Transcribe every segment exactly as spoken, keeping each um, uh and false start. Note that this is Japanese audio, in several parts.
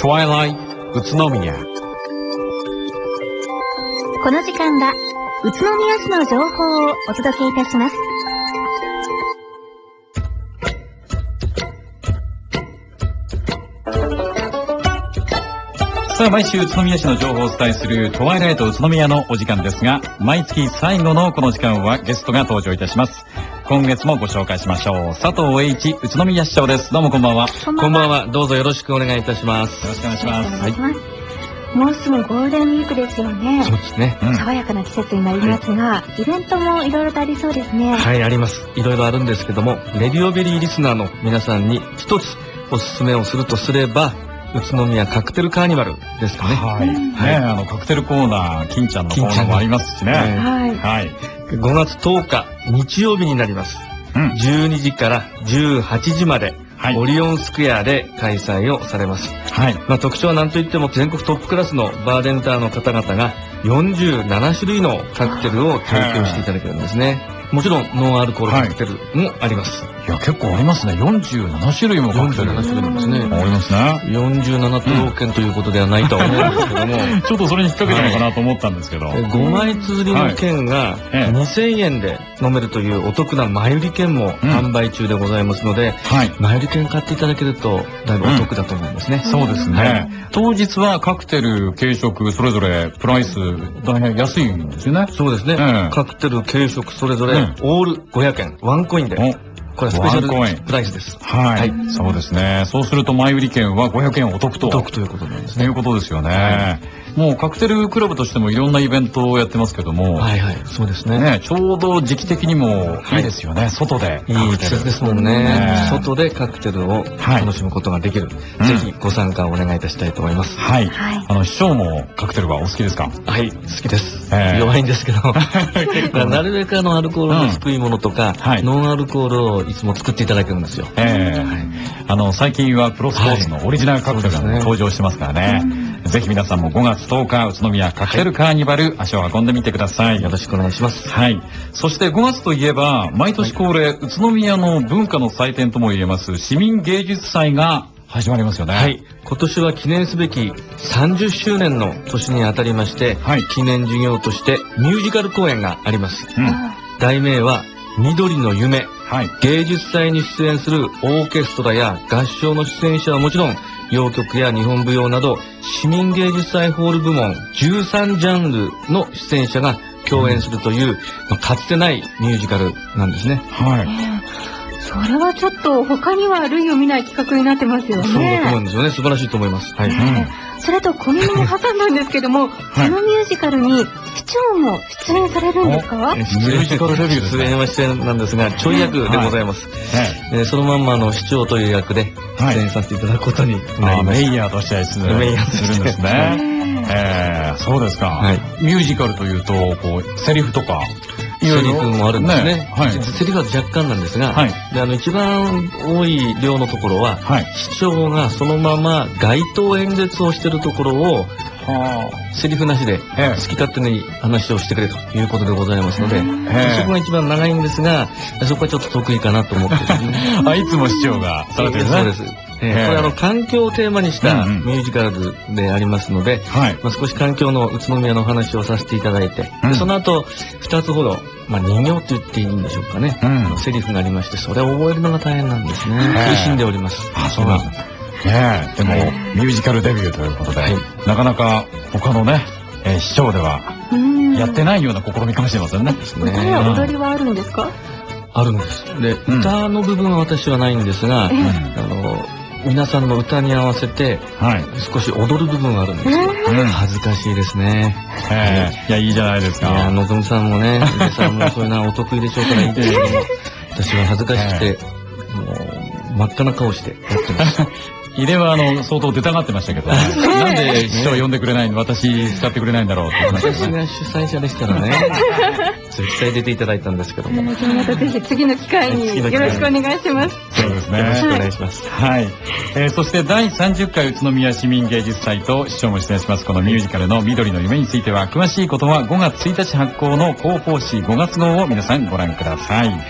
Twilight 宇都宮。 この時間は宇都宮市の情報をお届けいたします。 さあ、毎週宇都宮市の情報をお伝えするトワイライト宇都宮のお時間ですが、毎月最後のこの時間はゲストが登場いたします。今月もご紹介しましょう。佐藤栄一宇都宮市長です。どうもこんばんは。 こんばんは。こんばんは。どうぞよろしくお願いいたします。 よろしくお願いします。 はい。もうすぐゴールデンウィークですよね。 そうですね。 うん、爽やかな季節になりますが、はい、イベントもいろいろとありそうですね。 はい、あります。いろいろあるんですけども、レディオベリーリスナーの皆さんに一つおすすめをするとすれば、宇都宮カクテルカーニバルですかね。 はい。ね、はい、あのカクテルコーナー、金ちゃんのコーナーもありますしね。 はい。 はい。 ごがつとおか日曜日になります。うん、じゅうにじからじゅうはちじまで、はい、オリオンスクエアで開催をされます。はい。まあ特徴は何といっても全国トップクラスのバーテンダーの方々がよんじゅうななしゅるいのカクテルを提供していただけるんですね。もちろんノンアルコールカクテルもあります。 はい、いや結構ありますね。よんじゅうななしゅるいもカクテル。 よんじゅうななしゅるいですね。 ありますね。 よんじゅうななとろうけんということではないとは思うんですけども、 ちょっとそれに引っ掛けたのかなと思ったんですけど、はい、 ごまい綴りの券がにせんえんで飲めるというお得な前売り券も販売中でございますので、はい、前売り券買っていただけるとだいぶお得だと思うんですね。 うん、そうですね。はい、当日はカクテル、軽食それぞれプライス大変安いんですよね。 そうですね。うん、カクテル、軽食それぞれオールごひゃくえん、ワンコインで。これはスペシャルプライスです。 はい。はい、そうですね。そうすると前売り券はごひゃくえんお得と。 お得ということなんですね。 ということですよね。はい、もうカクテルクラブとしてもいろんなイベントをやってますけども。 はいはい。そうですね。 ね、ちょうど時期的にもいいですよね。はい、外で。 いい季節ですもんね。ね、外でカクテルを楽しむことができる。はい、ぜひご参加をお願いいたしたいと思います。 はい。はい、あの、市長もカクテルはお好きですか？ はい、好きです。えー、弱いんですけど。なるべくあの、アルコールの低いものとか、うん、はい、ノンアルコールをいつも作っていただけるんですよ。 えーはい、あの最近はプロスポーツのオリジナルカクテルが、ね、登場してますからね、うん、ぜひ皆さんもごがつとおか宇都宮カクテルカーニバル、はい、足を運んでみてください。 よろしくお願いします。 はい。そしてごがつといえば毎年恒例、はい、宇都宮の文化の祭典とも言えます市民芸術祭が始まりますよね。 はい。今年は記念すべきさんじゅっしゅうねんの年にあたりまして、はい、記念事業としてミュージカル公演があります。うん、題名は緑の夢。はい、芸術祭に出演するオーケストラや合唱の出演者はもちろん、洋曲や日本舞踊など市民芸術祭ホール部門じゅうさんジャンルの出演者が共演するという、うんまあ、かつてないミュージカルなんですね。 はい。それはちょっと他には類を見ない企画になってますよね。 そうだと思うんですよね。素晴らしいと思います。はい。うん、 それと小耳に挟んだんですけども、はい、そのミュージカルに市長も出演されるんですか？ ミュージカルデビュー出演は出演なんですが、ちょい役でございます。はいえー、そのまんまの市長という役で出演させていただくことになります。はい、 メイヤーとして出演メイヤーとしてするんですね。えー、そうですか。はい、ミュージカルというとこうセリフとか。 セリフもあるんですね。 ねはい、 セリフは若干なんですが、はい、であの一番多い量のところは、はい、市長がそのまま街頭演説をしているところを、はあ、セリフなしで好き勝手に話をしてくれということでございますので、そこが一番長いんですが、そこはちょっと得意かなと思ってですね。 あ、いつも市長がされてるね。 そうです。えー、これあの環境をテーマにしたミュージカルでありますので、うんうんまあ、少し環境の宇都宮のお話をさせていただいて、うん、でその後ふたつほど、まあ、人形と言っていいんでしょうかね、うん、セリフがありまして、それを覚えるのが大変なんですね。苦しんでおります。 あ、そうなんですね。ねえ、でも、ミュージカルデビューということで、はい、なかなか他のね、えー、市長ではやってないような試みかもしれませんね。 歌や踊りはあるんですか？ あるんです。で、うん、歌の部分は私はないんですが、うん、あの皆さんの歌に合わせて、はい、少し踊る部分があるんですよ。うん、恥ずかしいですね。 えー、いや、いいじゃないですか。 いや、のぞみさんもね、井出さんもそういうのはお得意でしょうからいいですけども、私は恥ずかしくて、えー、もう、真っ赤な顔してやってます。 井出はあの相当出たがってましたけど、なんで市長呼んでくれないの、私使ってくれないんだろうって私が主催者でしたらね、絶対出ていただいたんですけども、 またぜひ次の機会によろしくお願いします。 そうですね。 よろしくお願いします。 はい。えー、そしてだいさんじゅっかい宇都宮市民芸術祭と市長も出演しますこのミュージカルの緑の夢については、詳しいことはごがつついたち発行の広報誌ごがつ号を皆さんご覧ください。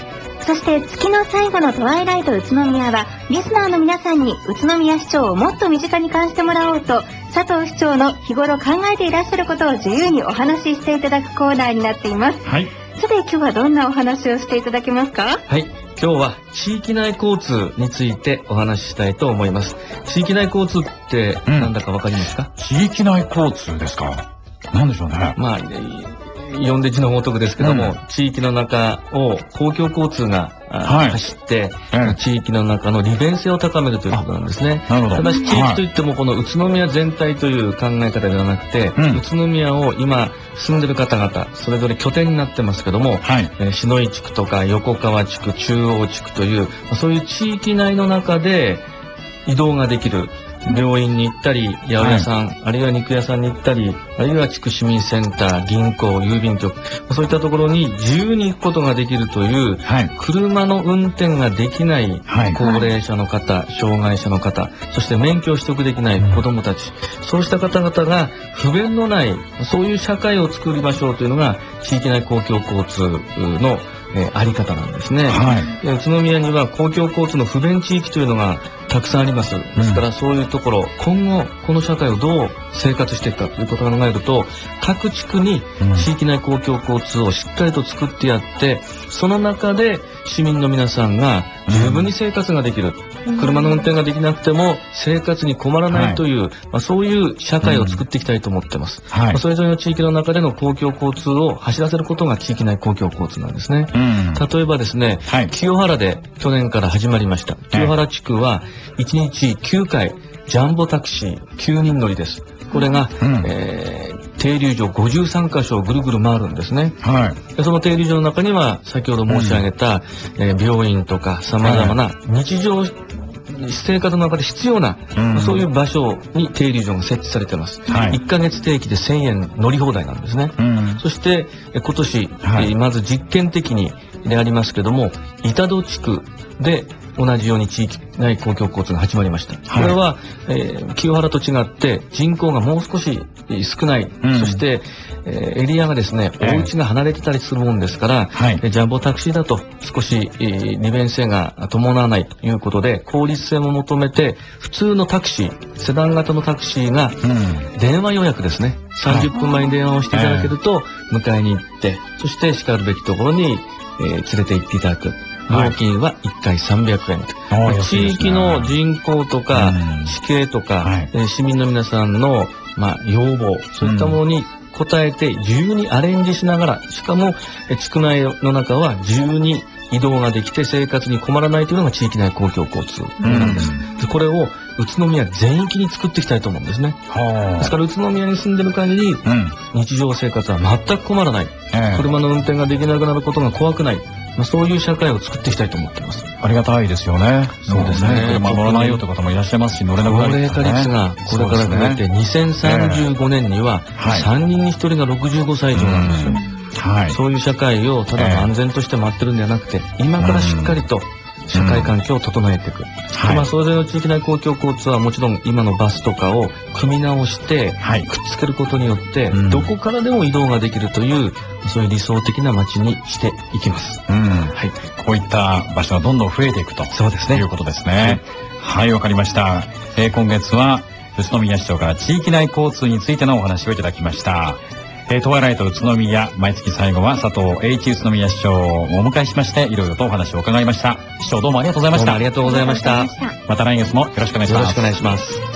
そして月の最後のトワイライト宇都宮はリスナーの皆さんに宇都宮市長をもっと身近に感じてもらおうと、佐藤市長の日頃考えていらっしゃることを自由にお話ししていただくコーナーになっています。はい。さて今日はどんなお話をしていただけますか？ はい。今日は地域内交通についてお話ししたいと思います。地域内交通って何だかわかりますか？ うん、地域内交通ですか？なんでしょうね。 まあ、呼んで字のごとくですけども、うん、地域の中を公共交通が、はい、走って、うん、地域の中の利便性を高めるということなんですね。なるほど。ただし地域といってもこの宇都宮全体という考え方ではなくて、うん、宇都宮を今住んでる方々それぞれ拠点になってますけども、はい、えー、篠井地区とか横川地区、中央地区というそういう地域内の中で移動ができる。病院に行ったり、八百屋さん、はい、あるいは肉屋さんに行ったり、あるいは地区市民センター、銀行、郵便局、そういったところに自由に行くことができるという、はい、車の運転ができない高齢者の方、はい、障害者の方、そして免許を取得できない子どもたち、そうした方々が不便のない、そういう社会を作りましょうというのが、地域内公共交通のえー、あり方なんですね、はい、宇都宮には公共交通の不便地域というのがたくさんあります。ですからそういうところ、うん、今後この社会をどう生活していくかということを考えると、各地区に地域内公共交通をしっかりと作ってやって、その中で市民の皆さんが十分に生活ができる、うん、車の運転ができなくても生活に困らないという、はい、まあ、そういう社会を作っていきたいと思ってます、うん、はい、まあ、それぞれの地域の中での公共交通を走らせることが地域内公共交通なんですね、うん、例えばですね、はい、清原で去年から始まりました清原地区はいちにちきゅうかいジャンボタクシーきゅうにん乗りです。これが、うん、えー停留所ごじゅうさんかしょをぐるぐる回るんですね、はい、でその停留所の中には先ほど申し上げた、うん、えー、病院とかさまざまな日常、はい、生活の中で必要な、うん、そういう場所に停留所が設置されています、はい、いっかげつ定期でせんえん乗り放題なんですね、うん、そしてえ今年、はい、えー、まず実験的にでありますけども板戸地区で同じように地域内公共交通が始まりました。これは、えー、清原と違って人口がもう少し少ない、うん、そして、えー、エリアがですね、お家が離れてたりするもんですから、はい、ジャンボタクシーだと少し、えー、利便性が伴わないということで効率性も求めて普通のタクシー、セダン型のタクシーが、うん、電話予約ですね、さんじゅっぷんまえに電話をしていただけると迎えに行って、そしてしかるべきところに、えー、連れて行っていただく。料金はいっかいさんびゃくえん、はい、地域の人口とか地形とか、はい、えー、市民の皆さんの、まあ、要望そういったものに応えて自由にアレンジしながら、しかも地区内の中は自由に移動ができて生活に困らないというのが地域内公共交通なんです、うん、でこれを宇都宮全域に作っていきたいと思うんですね。ですから宇都宮に住んでる限り、うん、日常生活は全く困らない、えー、車の運転ができなくなることが怖くない、まあ、そういう社会を作っていきたいと思っています。 ありがたいですよね。そうですね。車乗らないよという方もいらっしゃいますし、乗れなくなる、ね、 高齢化率がこれから増えて、にせんさんじゅうごねんにはさんにんにひとりがろくじゅうごさい以上なんですよ。はい、そういう社会をただ安全として待ってるんではなくて、今からしっかりと社会環境を整えていく、うん、はい、まあ、それぞれの地域内公共交通はもちろん今のバスとかを組み直してくっつけることによって、はい、どこからでも移動ができるというそういう理想的な街にしていきます、うん、 はい、こういった場所がどんどん増えていくとそうです、ね、いうことですね。はい、わかりました、えー、今月は宇都宮市長から地域内交通についてのお話をいただきました。えー、トワイライト宇都宮、毎月最後は佐藤栄一宇都宮市長をお迎えしまして、いろいろとお話を伺いました。市長どうもありがとうございました。 どうもありがとうございました。 また来月もよろしくお願いします。 よろしくお願いします。